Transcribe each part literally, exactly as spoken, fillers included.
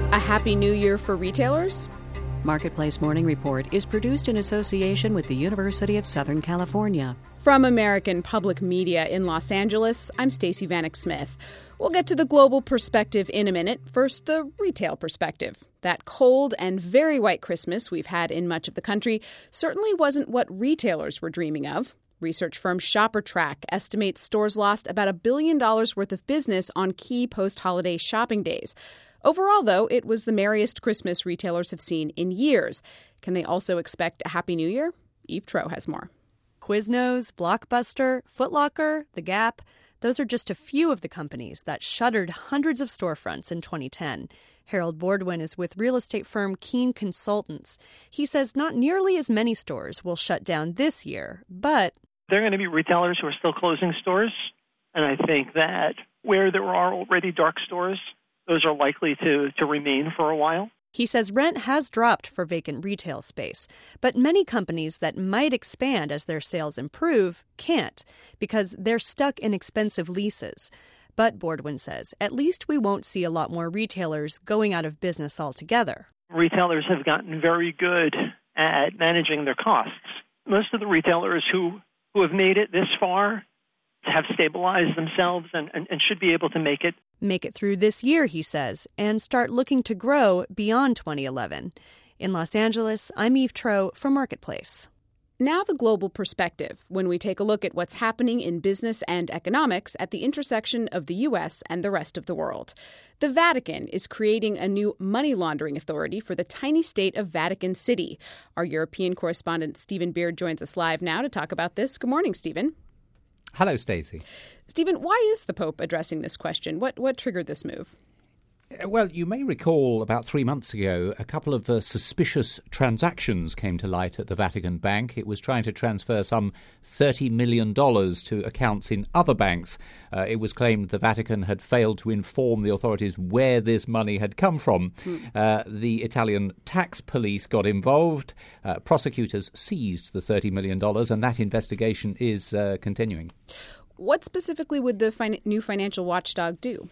A happy new year for retailers? Marketplace Morning Report is produced in association with the University of Southern California. From American Public Media in Los Angeles, I'm Stacey Vanek Smith. We'll get to the global perspective in a minute. First, the retail perspective. That cold and very white Christmas we've had in much of the country certainly wasn't what retailers were dreaming of. Research firm ShopperTrack estimates stores lost about a billion dollars worth of business on key post-holiday shopping days. Overall, though, it was the merriest Christmas retailers have seen in years. Can they also expect a Happy New Year? Eve Troeh has more. Quiznos, Blockbuster, Foot Locker, The Gap, those are just a few of the companies that shuttered hundreds of storefronts in twenty ten. Harold Bordwin is with real estate firm Keene Consultants. He says not nearly as many stores will shut down this year, but there are going to be retailers who are still closing stores, and I think that where there are already dark stores, those are likely to, to remain for a while. He says rent has dropped for vacant retail space, but many companies that might expand as their sales improve can't because they're stuck in expensive leases. But Bordwin says at least we won't see a lot more retailers going out of business altogether. Retailers have gotten very good at managing their costs. Most of the retailers who, who have made it this far have stabilized themselves and, and, and should be able to make it. Make it through this year, he says, and start looking to grow beyond twenty eleven. In Los Angeles, I'm Eve Troeh for Marketplace. Now the global perspective, when we take a look at what's happening in business and economics at the intersection of the U S and the rest of the world. The Vatican is creating a new money laundering authority for the tiny state of Vatican City. Our European correspondent Stephen Beard joins us live now to talk about this. Good morning, Stephen. Hello, Stacey. Stephen, why is the Pope addressing this question? What what triggered this move? Well, you may recall about three months ago, a couple of uh, suspicious transactions came to light at the Vatican Bank. It was trying to transfer some thirty million dollars to accounts in other banks. Uh, it was claimed the Vatican had failed to inform the authorities where this money had come from. Hmm. Uh, the Italian tax police got involved. Uh, prosecutors seized the thirty million dollars, and that investigation is uh, continuing. What specifically would the fin- new financial watchdog do?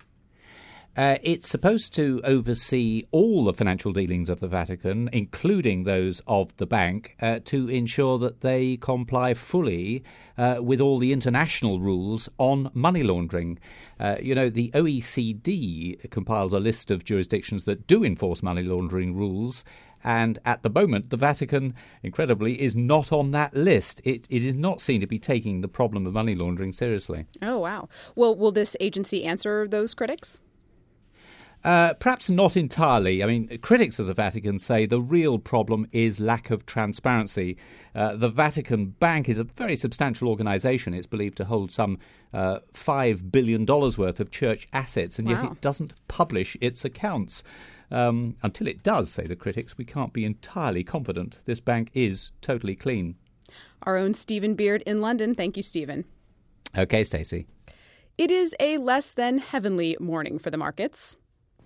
Uh, it's supposed to oversee all the financial dealings of the Vatican, including those of the bank, uh, to ensure that they comply fully uh, with all the international rules on money laundering. Uh, you know, the O E C D compiles a list of jurisdictions that do enforce money laundering rules. And at the moment, the Vatican, incredibly, is not on that list. It, it is not seen to be taking the problem of money laundering seriously. Oh, wow. Well, will this agency answer those critics? Uh, perhaps not entirely. I mean, critics of the Vatican say the real problem is lack of transparency. Uh, the Vatican Bank is a very substantial organisation. It's believed to hold some uh, five billion dollars worth of church assets, and yet wow. it doesn't publish its accounts. Um, until it does, say the critics, we can't be entirely confident this bank is totally clean. Our own Stephen Beard in London. Thank you, Stephen. OK, Stacey. It is a less than heavenly morning for the markets.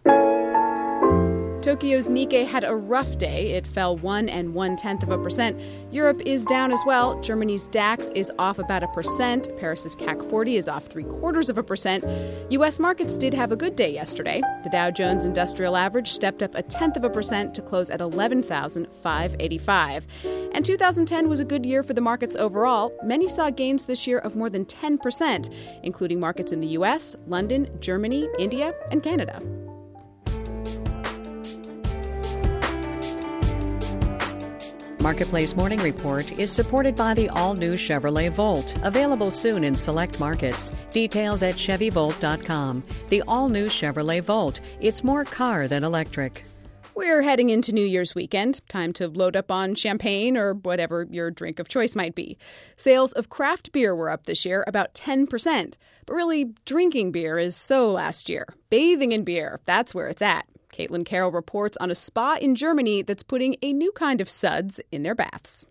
Tokyo's Nikkei had a rough day. It fell one and one-tenth of a percent. Europe is down as well. Germany's DAX is off about a percent. Paris's C A C forty is off three-quarters of a percent. U S markets did have a good day yesterday. The Dow Jones Industrial Average stepped up a tenth of a percent to close at eleven thousand five hundred eighty-five. And two thousand ten was a good year for the markets overall. Many saw gains this year of more than ten percent, including markets in the U S, London, Germany, India, and Canada. Marketplace Morning Report is supported by the all-new Chevrolet Volt, available soon in select markets. Details at Chevy Volt dot com. The all-new Chevrolet Volt. It's more car than electric. We're heading into New Year's weekend. Time to load up on champagne or whatever your drink of choice might be. Sales of craft beer were up this year about ten percent. But really, drinking beer is so last year. Bathing in beer, that's where it's at. Caitlin Carroll reports on a spa in Germany that's putting a new kind of suds in their baths.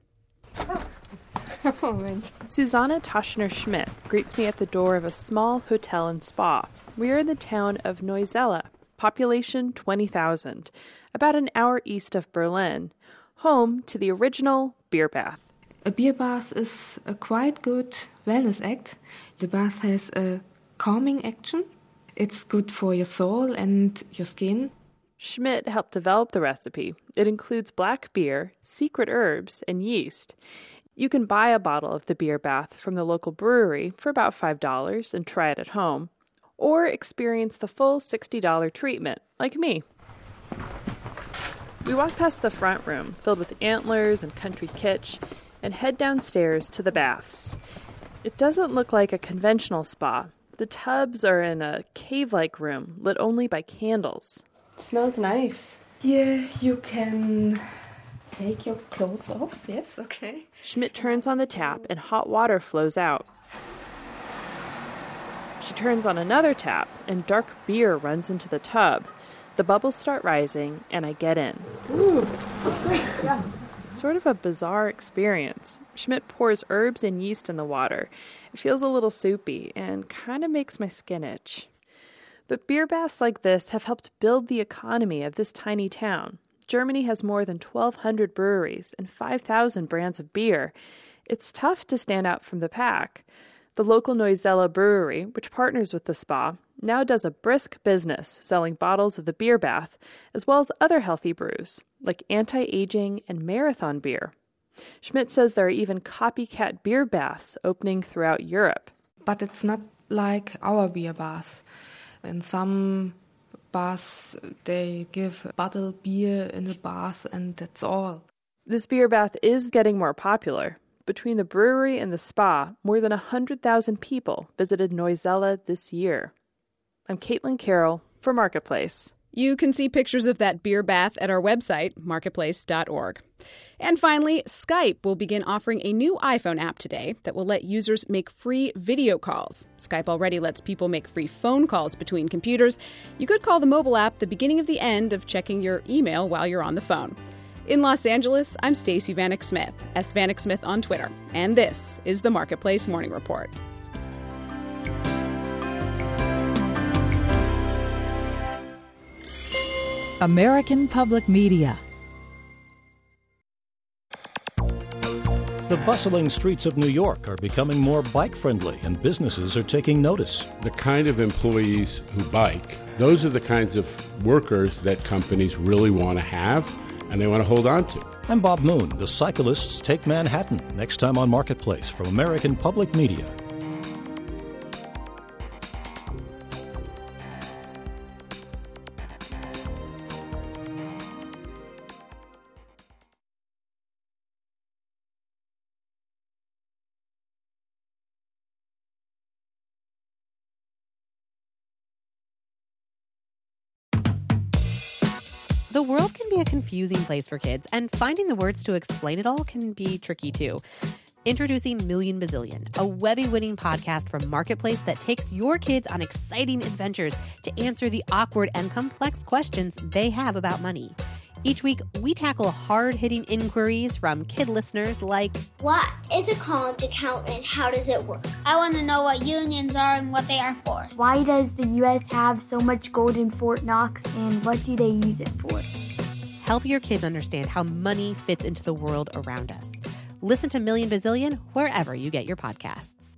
Susanna Toschner-Schmidt greets me at the door of a small hotel and spa. We are in the town of Neuzelle, population twenty thousand, about an hour east of Berlin, home to the original beer bath. A beer bath is a quite good wellness act. The bath has a calming action. It's good for your soul and your skin. Schmidt helped develop the recipe. It includes black beer, secret herbs, and yeast. You can buy a bottle of the beer bath from the local brewery for about five dollars and try it at home, or experience the full sixty dollars treatment, like me. We walk past the front room, filled with antlers and country kitsch, and head downstairs to the baths. It doesn't look like a conventional spa. The tubs are in a cave-like room, lit only by candles. It smells nice. Here you can take your clothes off. Yes, okay. Schmidt turns on the tap and hot water flows out. She turns on another tap and dark beer runs into the tub. The bubbles start rising and I get in. Ooh, sweet, yeah. It's sort of a bizarre experience. Schmidt pours herbs and yeast in the water. It feels a little soupy and kind of makes my skin itch. But beer baths like this have helped build the economy of this tiny town. Germany has more than twelve hundred breweries and five thousand brands of beer. It's tough to stand out from the pack. The local Neuzella brewery, which partners with the spa, now does a brisk business selling bottles of the beer bath, as well as other healthy brews, like anti-aging and marathon beer. Schmidt says there are even copycat beer baths opening throughout Europe. But it's not like our beer baths. In some baths, they give bottled beer in the bath, and that's all. This beer bath is getting more popular. Between the brewery and the spa, more than one hundred thousand people visited Neuzella this year. I'm Caitlin Carroll for Marketplace. You can see pictures of that beer bath at our website, marketplace dot org. And finally, Skype will begin offering a new iPhone app today that will let users make free video calls. Skype already lets people make free phone calls between computers. You could call the mobile app the beginning of the end of checking your email while you're on the phone. In Los Angeles, I'm Stacey Vanek Smith, S. Vanek Smith on Twitter, and this is the Marketplace Morning Report. American Public Media. The bustling streets of New York are becoming more bike-friendly, and businesses are taking notice. The kind of employees who bike, those are the kinds of workers that companies really want to have and they want to hold on to. I'm Bob Moon. The cyclists take Manhattan, next time on Marketplace from American Public Media. The world can be a confusing place for kids, and finding the words to explain it all can be tricky too. Introducing Million Bazillion, a Webby-winning podcast from Marketplace that takes your kids on exciting adventures to answer the awkward and complex questions they have about money. Each week, we tackle hard-hitting inquiries from kid listeners like, what is a college account and how does it work? I want to know what unions are and what they are for. Why does the U S have so much gold in Fort Knox and what do they use it for? Help your kids understand how money fits into the world around us. Listen to Million Bazillion wherever you get your podcasts.